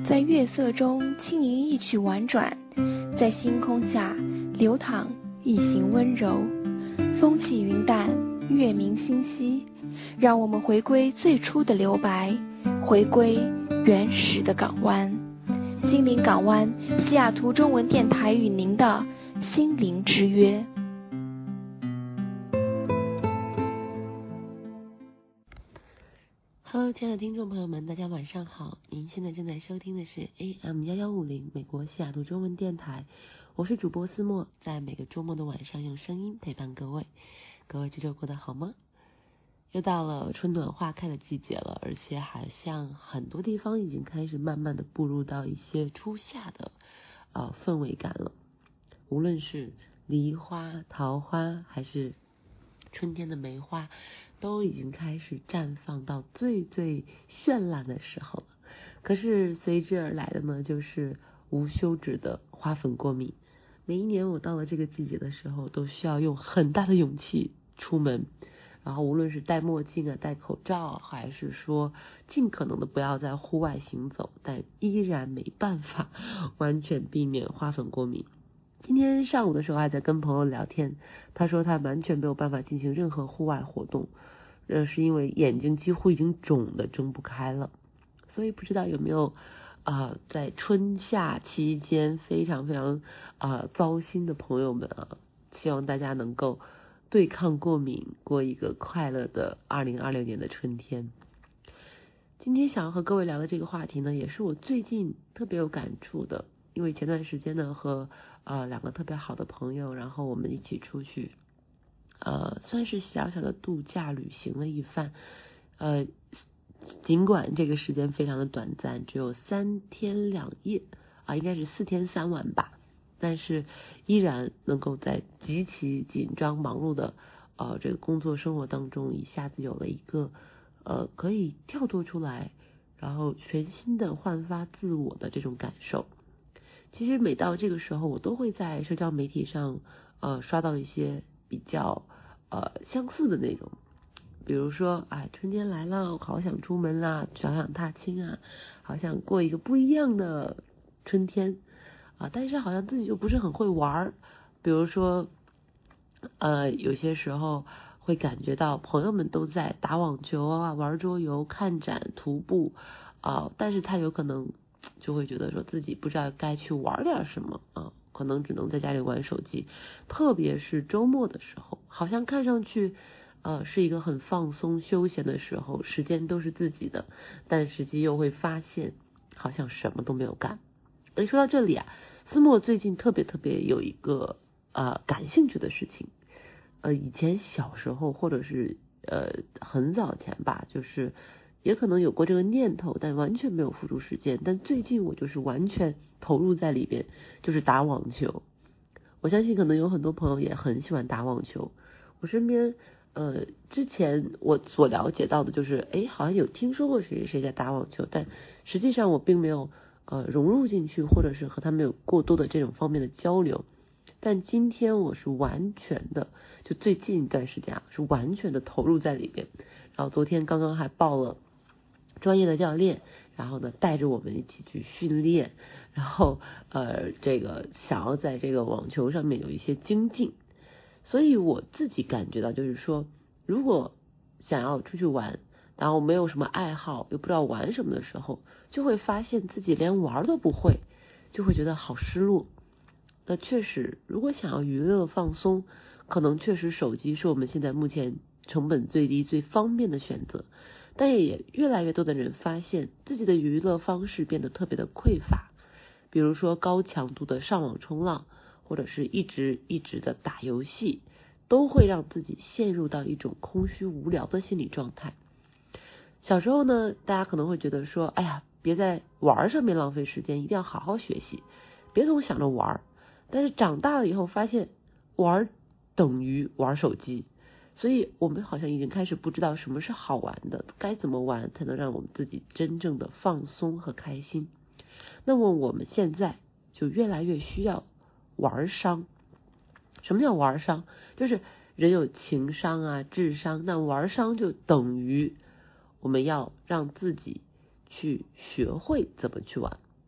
在月色中轻盈一曲婉转，在星空下流淌一行温柔。风起云淡，月明星稀，让我们回归最初的留白，回归原始的港湾。心灵港湾，西雅图中文电台与您的心灵之约。 Hello， 亲爱的听众朋友们，大家晚上好！您现在正在收听的是 AM1150 美国西雅图中文电台，我是主播思墨，在每个周末的晚上用声音陪伴各位。各位这周过得好吗？又到了春暖花开的季节了，而且好像很多地方已经开始慢慢的步入到一些初夏的氛围感了。无论是梨花、桃花，还是春天的梅花，都已经开始绽放到最最绚烂的时候了。可是随之而来的呢，就是无休止的花粉过敏。每一年我到了这个季节的时候，都需要用很大的勇气出门，然后无论是戴墨镜啊、戴口罩，还是说尽可能的不要在户外行走，但依然没办法完全避免花粉过敏。今天上午的时候还在跟朋友聊天，他说他完全没有办法进行任何户外活动，是因为眼睛几乎已经肿得睁不开了。所以不知道有没有在春夏期间非常非常糟心的朋友们啊，希望大家能够对抗过敏，过一个快乐的2026年的春天。今天想要和各位聊的这个话题呢，也是我最近特别有感触的，因为前段时间呢和两个特别好的朋友，然后我们一起出去算是小小的度假旅行了一番。尽管这个时间非常的短暂，只有3天2夜应该是4天3晚吧，但是依然能够在极其紧张忙碌的这个工作生活当中，一下子有了一个可以跳脱出来，然后全新的焕发自我的这种感受。其实每到这个时候，我都会在社交媒体上刷到一些比较相似的内容，比如说春天来了，我好想出门啦，好想踏青啊，好想过一个不一样的春天但是好像自己又不是很会玩。比如说有些时候会感觉到朋友们都在打网球啊、玩桌游、看展、徒步但是他有可能就会觉得说自己不知道该去玩点什么可能只能在家里玩手机。特别是周末的时候，好像看上去是一个很放松休闲的时候，时间都是自己的，但实际又会发现好像什么都没有干。而说到这里思墨最近特别有一个感兴趣的事情。以前小时候或者是很早前吧，就是也可能有过这个念头，但完全没有付诸实践。但最近我就是完全投入在里边，就是打网球。我相信可能有很多朋友也很喜欢打网球。我身边之前我所了解到的就是好像有听说过谁在打网球，但实际上我并没有融入进去，或者是和他们有过多的这种方面的交流。但今天我是完全的，就最近一段时间是完全的投入在里边。然后昨天刚刚还报了专业的教练，然后呢带着我们一起去训练，然后这个想要在这个网球上面有一些精进。所以我自己感觉到就是说，如果想要出去玩，然后没有什么爱好，又不知道玩什么的时候，就会发现自己连玩都不会，就会觉得好失落。那确实，如果想要娱乐放松，可能确实手机是我们现在目前成本最低最方便的选择，但也越来越多的人发现自己的娱乐方式变得特别的匮乏。比如说高强度的上网冲浪，或者是一直的打游戏，都会让自己陷入到一种空虚无聊的心理状态。小时候呢，大家可能会觉得说，别在玩上面浪费时间，一定要好好学习，别总想着玩。但是长大了以后发现，玩等于玩手机，所以我们好像已经开始不知道什么是好玩的，该怎么玩才能让我们自己真正的放松和开心。那么我们现在就越来越需要玩商。什么叫玩商？就是人有情商智商，那玩商就等于我们要让自己去学会怎么去玩。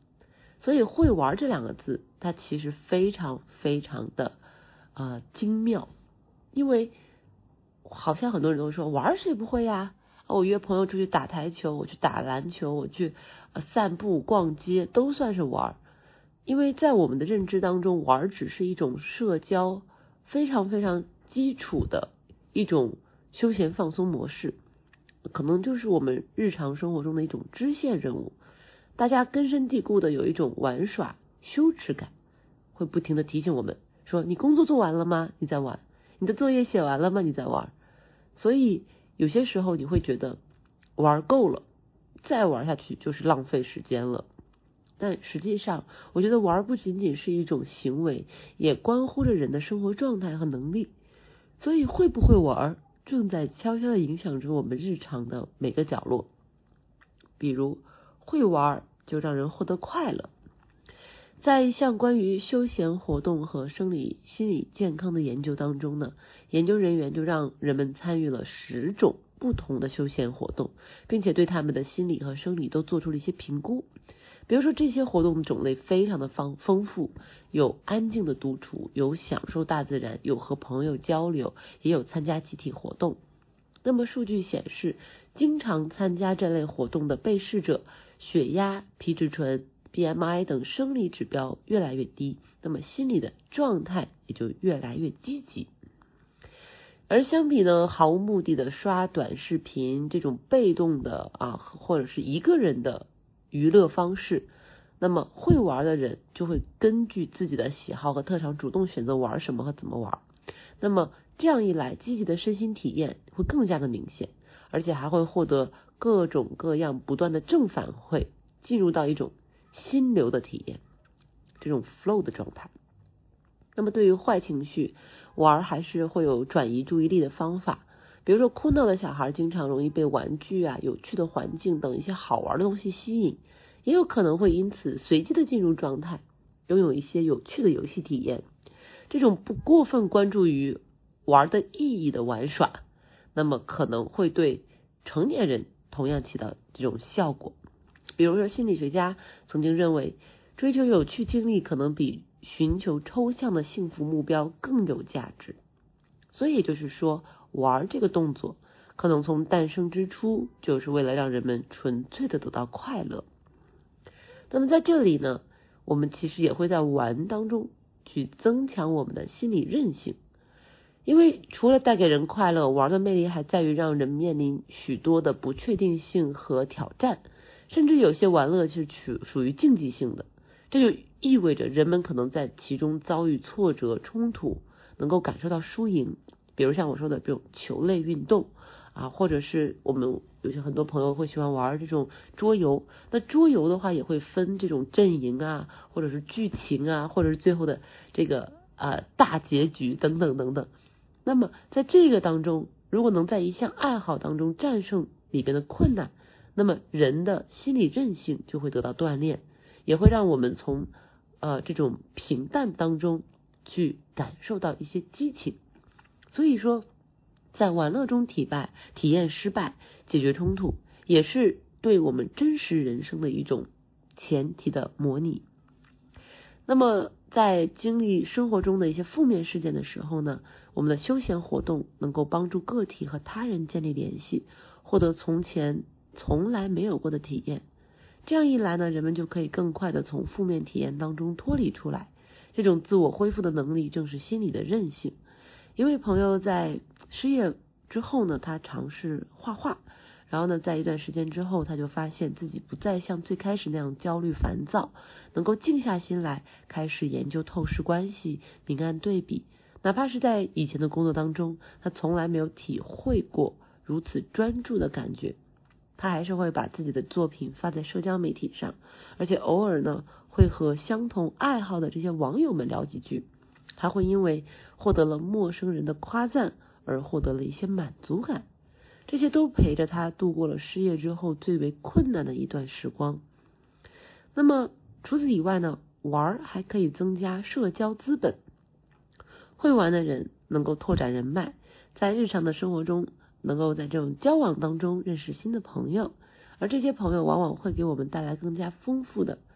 所以会玩这2个字，它其实非常非常的精妙，因为好像很多人都说玩谁不会呀？我约朋友出去打台球，我去打篮球，我去散步逛街，都算是玩。因为在我们的认知当中，玩只是一种社交非常非常基础的一种休闲放松模式，可能就是我们日常生活中的一种支线任务。大家根深蒂固的有一种玩耍羞耻感，会不停的提醒我们说，你工作做完了吗？你在玩。你的作业写完了吗？你在玩。所以有些时候你会觉得玩够了，再玩下去就是浪费时间了。但实际上我觉得玩不仅仅是一种行为，也关乎着人的生活状态和能力。所以会不会玩正在悄悄地影响着我们日常的每个角落。比如会玩就让人获得快乐。在一项关于休闲活动和生理心理健康的研究当中呢，研究人员就让人们参与了10种不同的休闲活动，并且对他们的心理和生理都做出了一些评估。比如说这些活动的种类非常的丰富，有安静的独处，有享受大自然，有和朋友交流，也有参加集体活动。那么数据显示，经常参加这类活动的被试者，血压、皮质醇、BMI 等生理指标越来越低，那么心理的状态也就越来越积极。而相比呢，毫无目的的刷短视频这种被动的或者是一个人的娱乐方式，那么会玩的人就会根据自己的喜好和特长主动选择玩什么和怎么玩。那么这样一来，积极的身心体验会更加的明显，而且还会获得各种各样不断的正反馈，进入到一种心流的体验，这种 flow 的状态。那么对于坏情绪，玩还是会有转移注意力的方法。比如说哭闹的小孩经常容易被玩具有趣的环境等一些好玩的东西吸引，也有可能会因此随机的进入状态，拥有一些有趣的游戏体验。这种不过分关注于玩的意义的玩耍，那么可能会对成年人同样起到这种效果。比如说心理学家曾经认为，追求有趣经历可能比寻求抽象的幸福目标更有价值。所以也就是说，玩这个动作可能从诞生之初就是为了让人们纯粹的得到快乐。那么在这里呢，我们其实也会在玩当中去增强我们的心理韧性。因为除了带给人快乐，玩的魅力还在于让人面临许多的不确定性和挑战，甚至有些玩乐是属于竞技性的。这就意味着人们可能在其中遭遇挫折冲突，能够感受到输赢。比如像我说的这种球类运动或者是我们有些很多朋友会喜欢玩这种桌游。那桌游的话也会分这种阵营或者是剧情或者是最后的这个大结局等等等等。那么在这个当中，如果能在一项爱好当中战胜里边的困难，那么人的心理韧性就会得到锻炼，也会让我们从这种平淡当中去感受到一些激情。所以说在玩乐中体验失败，解决冲突，也是对我们真实人生的一种前提的模拟。那么在经历生活中的一些负面事件的时候呢，我们的休闲活动能够帮助个体和他人建立联系，获得从前从来没有过的体验。这样一来呢，人们就可以更快的从负面体验当中脱离出来。这种自我恢复的能力正是心理的韧性。一位朋友在失业之后呢，他尝试画画，然后呢，在一段时间之后，他就发现自己不再像最开始那样焦虑烦躁，能够静下心来开始研究透视关系、明暗对比。哪怕是在以前的工作当中，他从来没有体会过如此专注的感觉。他还是会把自己的作品发在社交媒体上，而且偶尔呢，会和相同爱好的这些网友们聊几句，还会因为获得了陌生人的夸赞而获得了一些满足感。这些都陪着他度过了失业之后最为困难的一段时光。那么除此以外呢，玩还可以增加社交资本。会玩的人能够拓展人脉，在日常的生活中能够在这种交往当中认识新的朋友，而这些朋友往往会给我们带来更加丰富的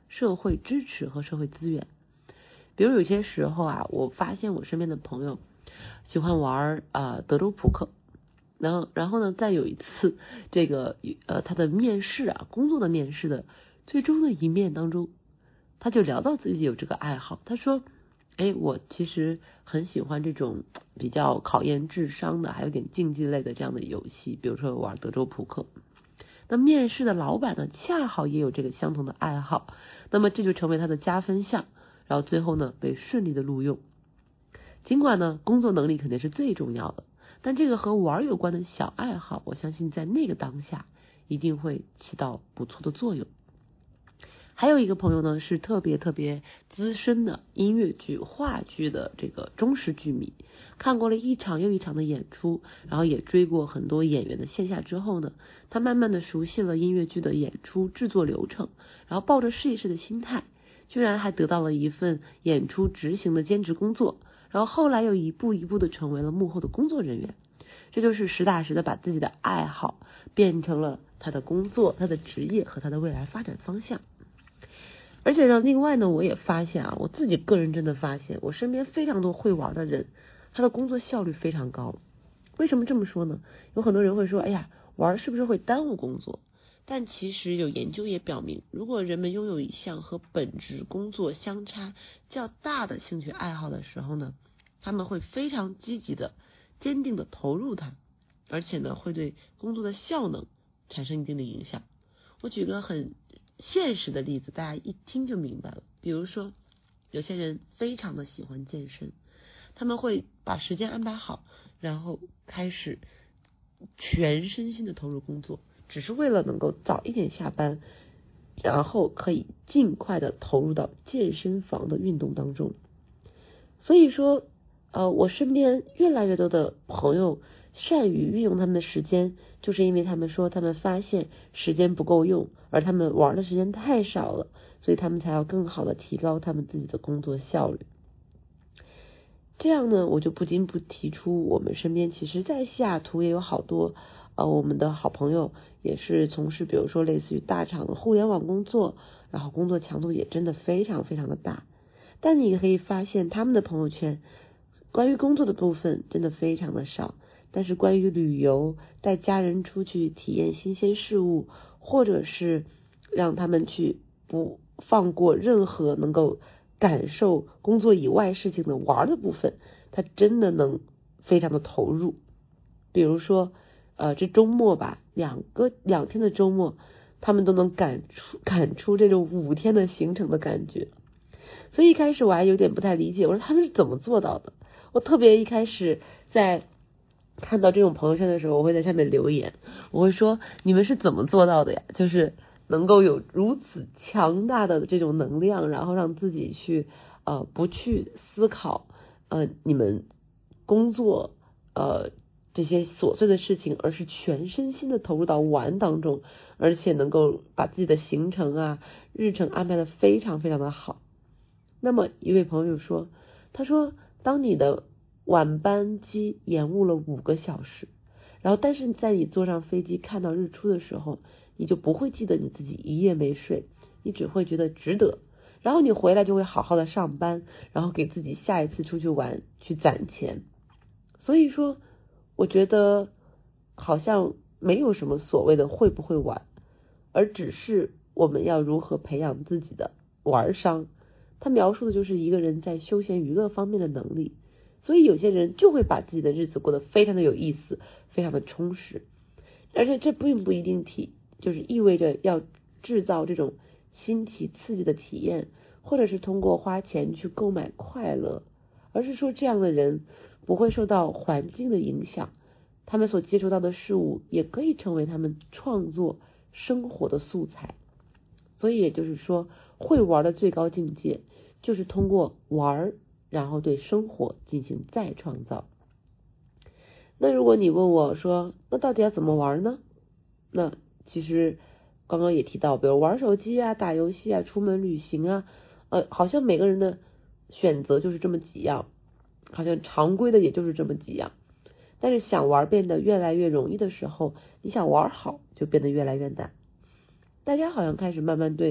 社会支持和社会资源。比如有些时候啊，我发现我身边的朋友喜欢玩德州扑克，然后呢，再有一次这个他的面试啊，工作的面试的最终的一面当中，他就聊到自己有这个爱好，他说我其实很喜欢这种比较考验智商的，还有点竞技类的这样的游戏，比如说玩德州扑克。那面试的老板呢，恰好也有这个相同的爱好，那么这就成为他的加分项，然后最后呢被顺利的录用。尽管呢工作能力肯定是最重要的，但这个和玩有关的小爱好，我相信在那个当下一定会起到不错的作用。还有一个朋友呢，是特别资深的音乐剧、话剧的这个忠实剧迷，看过了一场又一场的演出，然后也追过很多演员的线下之后呢，他慢慢的熟悉了音乐剧的演出制作流程，然后抱着试一试的心态，居然还得到了一份演出执行的兼职工作，然后后来又一步一步的成为了幕后的工作人员。这就是实打实的把自己的爱好变成了他的工作、他的职业和他的未来发展方向。而且呢，另外呢，我也发现我自己个人真的发现，我身边非常多会玩的人，他的工作效率非常高。为什么这么说呢？有很多人会说，玩是不是会耽误工作？但其实有研究也表明，如果人们拥有一项和本职工作相差较大的兴趣爱好的时候呢，他们会非常积极的、坚定的投入它，而且呢，会对工作的效能产生一定的影响。我举个很现实的例子，大家一听就明白了。比如说，有些人非常的喜欢健身，他们会把时间安排好，然后开始全身心的投入工作，只是为了能够早一点下班，然后可以尽快的投入到健身房的运动当中。所以说我身边越来越多的朋友善于运用他们的时间，就是因为他们说他们发现时间不够用，而他们玩的时间太少了，所以他们才要更好的提高他们自己的工作效率。这样呢，我就不禁不提出我们身边其实在西雅图也有好多我们的好朋友也是从事比如说类似于大厂的互联网工作，然后工作强度也真的非常的大，但你可以发现他们的朋友圈关于工作的部分真的非常的少，但是关于旅游、带家人出去体验新鲜事物，或者是让他们去不放过任何能够感受工作以外事情的玩的部分，他真的能非常的投入。比如说这周末吧，两天的周末，他们都能赶出这种5天的行程的感觉。所以一开始我还有点不太理解，我说他们是怎么做到的。我特别一开始在看到这种朋友圈的时候，我会在下面留言，我会说你们是怎么做到的呀？就是能够有如此强大的这种能量，然后让自己去不去思考你们工作这些琐碎的事情，而是全身心的投入到玩当中，而且能够把自己的行程日程安排的非常的好。那么一位朋友说，他说当你的晚班机延误了5个小时，然后但是在你坐上飞机看到日出的时候，你就不会记得你自己一夜没睡，你只会觉得值得，然后你回来就会好好的上班，然后给自己下一次出去玩去攒钱。所以说我觉得好像没有什么所谓的会不会玩，而只是我们要如何培养自己的玩商。他描述的就是一个人在休闲娱乐方面的能力，所以有些人就会把自己的日子过得非常的有意思，非常的充实，而且这并不一定就是意味着要制造这种新奇刺激的体验，或者是通过花钱去购买快乐，而是说这样的人不会受到环境的影响，他们所接触到的事物也可以成为他们创作生活的素材。所以也就是说，会玩的最高境界就是通过玩，然后对生活进行再创造。那如果你问我说，那到底要怎么玩呢？那其实刚刚也提到，比如玩手机打游戏出门旅行好像每个人的选择就是这么几样，好像常规的也就是这么几样。但是想玩变得越来越容易的时候，你想玩好就变得越来越难。大家好像开始慢慢对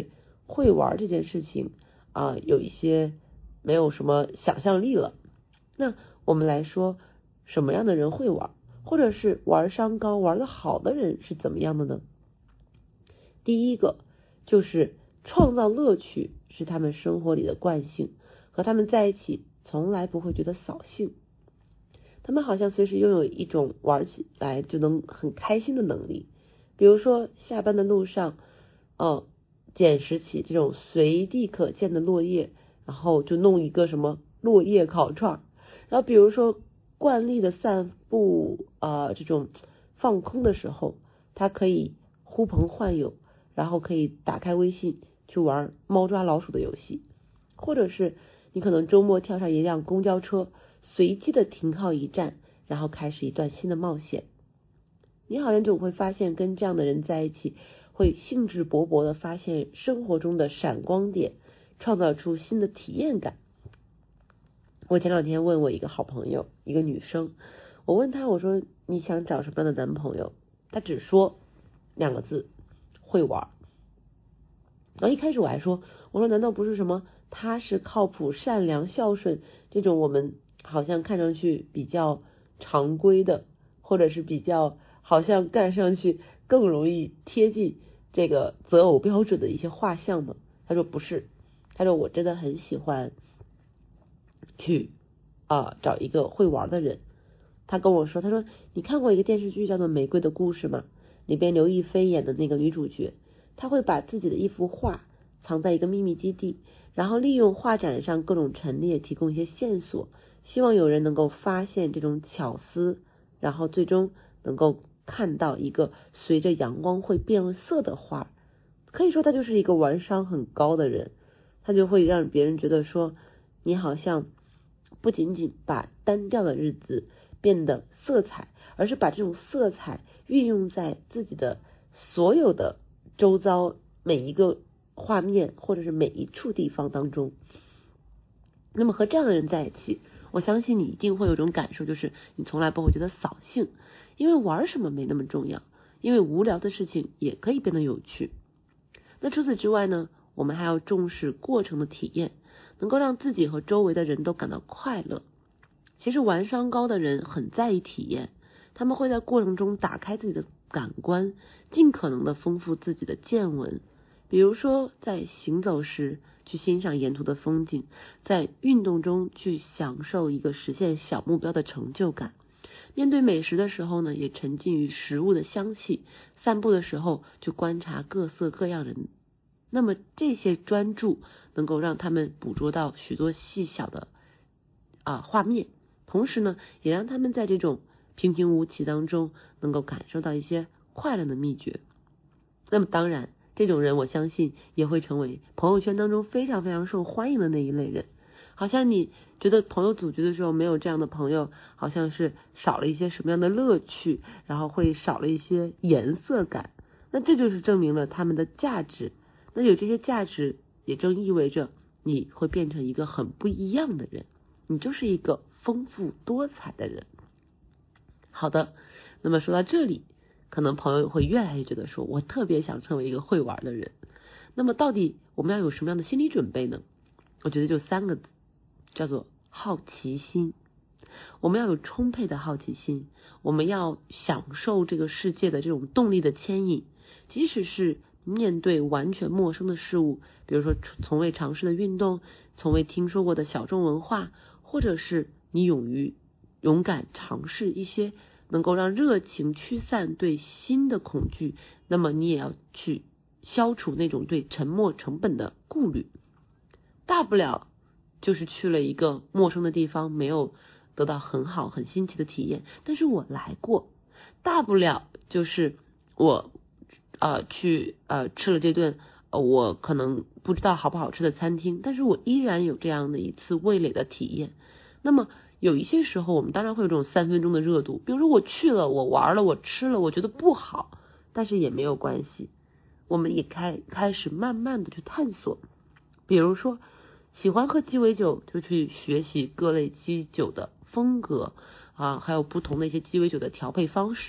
会玩这件事情有一些没有什么想象力了。那我们来说，什么样的人会玩，或者是玩商高玩得好的人是怎么样的呢？第一个就是创造乐趣是他们生活里的惯性，和他们在一起从来不会觉得扫兴。他们好像随时拥有一种玩起来就能很开心的能力，比如说下班的路上捡拾起这种随地可见的落叶，然后就弄一个什么落叶烤串，然后比如说惯例的散步这种放空的时候，他可以呼朋唤友，然后可以打开微信去玩猫抓老鼠的游戏，或者是你可能周末跳上一辆公交车，随机的停靠一站，然后开始一段新的冒险。你好像就会发现跟这样的人在一起，会兴致勃勃的发现生活中的闪光点，创造出新的体验感。我前两天问我一个好朋友，一个女生，我问她，我说你想找什么样的男朋友？她只说2个字，会玩。然后一开始我还说，我说难道不是什么踏实靠谱善良孝顺这种我们好像看上去比较常规的，或者是比较好像干上去更容易贴近这个择偶标准的一些画像吗？他说不是，他说我真的很喜欢去找一个会玩的人。他跟我说，他说你看过一个电视剧叫做《玫瑰的故事》吗？里边刘亦菲演的那个女主角，她会把自己的一幅画藏在一个秘密基地，然后利用画展上各种陈列提供一些线索，希望有人能够发现这种巧思，然后最终能够看到一个随着阳光会变色的画。可以说他就是一个玩商很高的人，他就会让别人觉得说，你好像不仅仅把单调的日子变得色彩，而是把这种色彩运用在自己的所有的周遭每一个画面或者是每一处地方当中。那么和这样的人在一起，我相信你一定会有种感受，就是你从来不会觉得扫兴，因为玩什么没那么重要，因为无聊的事情也可以变得有趣。那除此之外呢，我们还要重视过程的体验，能够让自己和周围的人都感到快乐。其实玩商高的人很在意体验，他们会在过程中打开自己的感官，尽可能的丰富自己的见闻。比如说在行走时去欣赏沿途的风景，在运动中去享受一个实现小目标的成就感，面对美食的时候呢，也沉浸于食物的香气，散步的时候就观察各色各样人。那么这些专注能够让他们捕捉到许多细小的画面，同时呢，也让他们在这种平平无奇当中能够感受到一些快乐的秘诀。那么当然，这种人我相信也会成为朋友圈当中非常非常受欢迎的那一类人。好像你觉得朋友组局的时候没有这样的朋友，好像是少了一些什么样的乐趣，然后会少了一些颜色感。那这就是证明了他们的价值。那有这些价值，也正意味着你会变成一个很不一样的人，你就是一个丰富多彩的人。好的，那么说到这里，可能朋友会越来越觉得说，我特别想成为一个会玩的人。那么到底我们要有什么样的心理准备呢？我觉得就3个字，叫做好奇心。我们要有充沛的好奇心，我们要享受这个世界的这种动力的牵引，即使是面对完全陌生的事物，比如说从未尝试的运动，从未听说过的小众文化，或者是你勇敢尝试一些能够让热情驱散对新的恐惧，那么你也要去消除那种对沉没成本的顾虑。大不了就是去了一个陌生的地方，没有得到很好很新奇的体验，但是我来过。大不了就是我去吃了这顿我可能不知道好不好吃的餐厅，但是我依然有这样的一次味蕾的体验。那么有一些时候我们当然会有这种3分钟的热度，比如说我去了，我玩了，我吃了，我觉得不好，但是也没有关系，我们也开始慢慢的去探索。比如说喜欢喝鸡尾酒，就去学习各类鸡酒的风格还有不同的一些鸡尾酒的调配方式。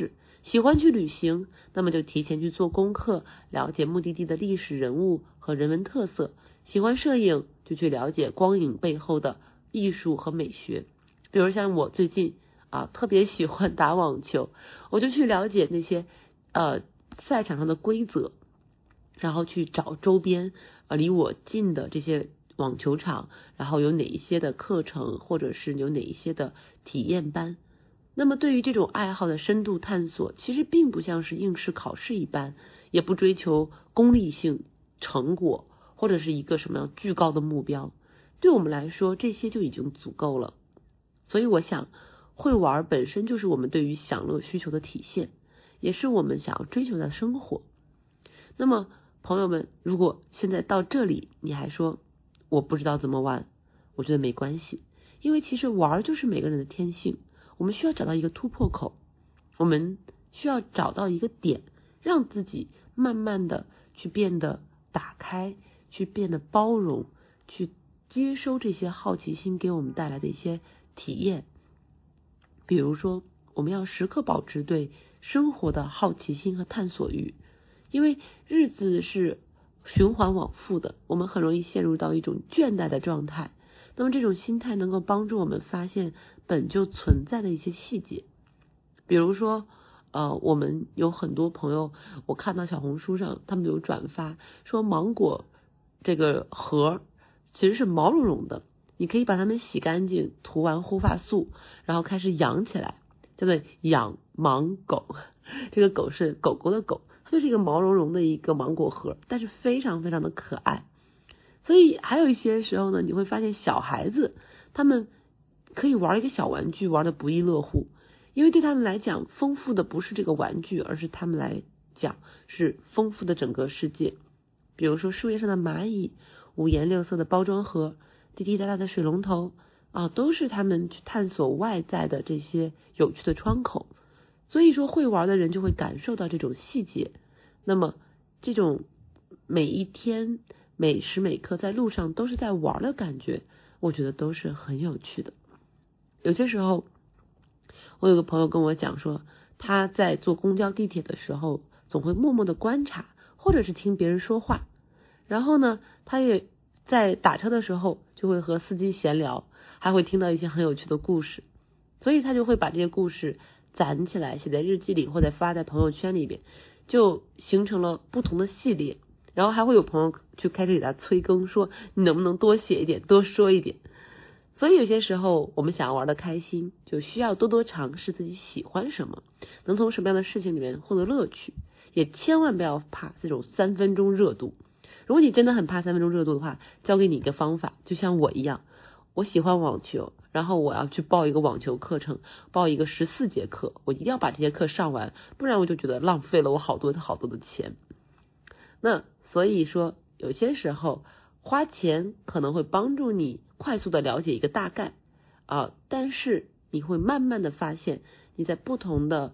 喜欢去旅行，那么就提前去做功课，了解目的地的历史人物和人文特色。喜欢摄影，就去了解光影背后的艺术和美学。比如像我最近特别喜欢打网球，我就去了解那些赛场上的规则，然后去找周边离我近的这些网球场，然后有哪一些的课程，或者是有哪一些的体验班。那么对于这种爱好的深度探索，其实并不像是应试考试一般，也不追求功利性成果或者是一个什么样巨高的目标，对我们来说这些就已经足够了。所以我想，会玩本身就是我们对于享乐需求的体现，也是我们想要追求的生活。那么朋友们，如果现在到这里你还说我不知道怎么玩，我觉得没关系，因为其实玩就是每个人的天性，我们需要找到一个突破口，我们需要找到一个点，让自己慢慢的去变得打开，去变得包容，去接收这些好奇心给我们带来的一些体验。比如说，我们要时刻保持对生活的好奇心和探索欲，因为日子是循环往复的，我们很容易陷入到一种倦怠的状态。那么这种心态能够帮助我们发现本就存在的一些细节。比如说我们有很多朋友，我看到小红书上他们有转发说芒果这个核其实是毛茸茸的，你可以把它们洗干净，涂完护发素，然后开始养起来，叫做养芒狗。这个狗是狗狗的狗，它就是一个毛茸茸的一个芒果核，但是非常非常的可爱。所以还有一些时候呢，你会发现小孩子他们可以玩一个小玩具，玩得不亦乐乎，因为对他们来讲，丰富的不是这个玩具，而是他们来讲是丰富的整个世界。比如说树叶上的蚂蚁，五颜六色的包装盒，滴滴答答的水龙头都是他们去探索外在的这些有趣的窗口。所以说会玩的人就会感受到这种细节，那么这种每一天每时每刻在路上都是在玩的感觉，我觉得都是很有趣的。有些时候我有个朋友跟我讲说，他在坐公交地铁的时候总会默默的观察，或者是听别人说话，然后呢他也在打车的时候就会和司机闲聊，还会听到一些很有趣的故事，所以他就会把这些故事攒起来写在日记里，或者发在朋友圈里边，就形成了不同的系列。然后还会有朋友去开始给他催更，说你能不能多写一点，多说一点。所以有些时候我们想要玩得开心，就需要多多尝试自己喜欢什么，能从什么样的事情里面获得乐趣，也千万不要怕这种3分钟热度。如果你真的很怕3分钟热度的话，教给你一个方法，就像我一样，我喜欢网球，然后我要去报一个网球课程，报一个14节课，我一定要把这些课上完，不然我就觉得浪费了我好多好多的钱。那所以说有些时候花钱可能会帮助你快速的了解一个大概但是你会慢慢的发现你在不同的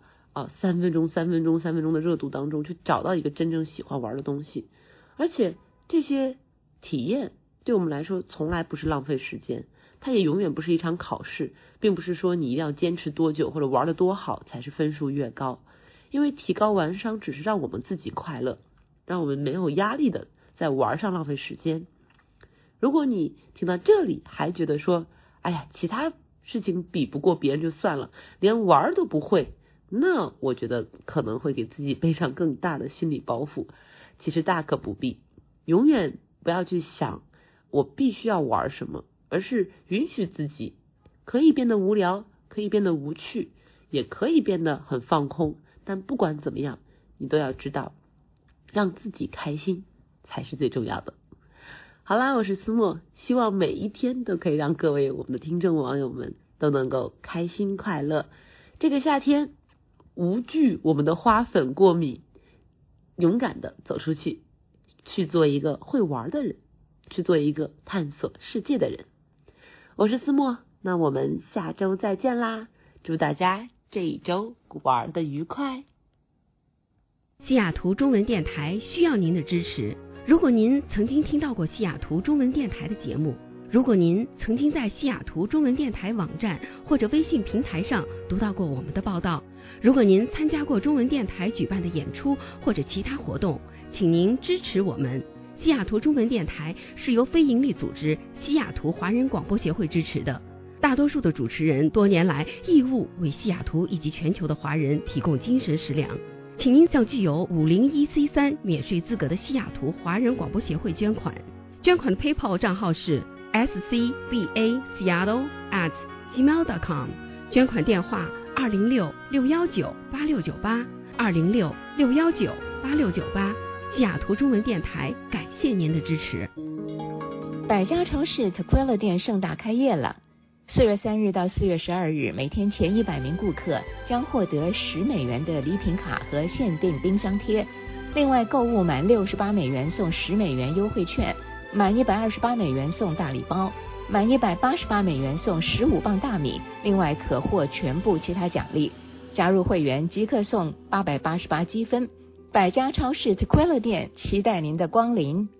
3分钟的热度当中去找到一个真正喜欢玩的东西。而且这些体验对我们来说从来不是浪费时间，它也永远不是一场考试，并不是说你一定要坚持多久或者玩得多好才是分数越高，因为提高玩商只是让我们自己快乐，让我们没有压力的在玩上浪费时间。如果你听到这里还觉得说哎呀其他事情比不过别人就算了，连玩都不会，那我觉得可能会给自己背上更大的心理包袱。其实大可不必，永远不要去想我必须要玩什么，而是允许自己可以变得无聊，可以变得无趣，也可以变得很放空，但不管怎么样你都要知道让自己开心才是最重要的。好啦，我是思墨，希望每一天都可以让各位我们的听众网友们都能够开心快乐。这个夏天无惧我们的花粉过敏，勇敢的走出去，去做一个会玩的人，去做一个探索世界的人。我是思墨，那我们下周再见啦，祝大家这一周玩得愉快。 西雅图中文电台需要您的支持，如果您曾经听到过西雅图中文电台的节目， 如果您曾经在西雅图中文电台网站或者微信平台上读到过我们的报道，如果您参加过中文电台举办的演出或者其他活动，请您支持我们。西雅图中文电台是由非营利组织西雅图华人广播协会支持的，大多数的主持人多年来义务为西雅图以及全球的华人提供精神食粮。请您向具有501C3免税资格的西雅图华人广播协会捐款。捐款的 PayPal 账号是scbaseattle@gmail.com， 捐款电话206-619-8698 206-619-8698。西雅图中文电台感谢您的支持。 百家超市 Tequila 店盛大开业了。4月3日到4月12日，每天前100名顾客将获得$10的礼品卡和限定冰箱贴。另外，购物满$68送$10优惠券，满$128送大礼包，满$188送15磅大米，另外可获全部其他奖励。加入会员即刻送888积分。百家超市 Tequila 店期待您的光临。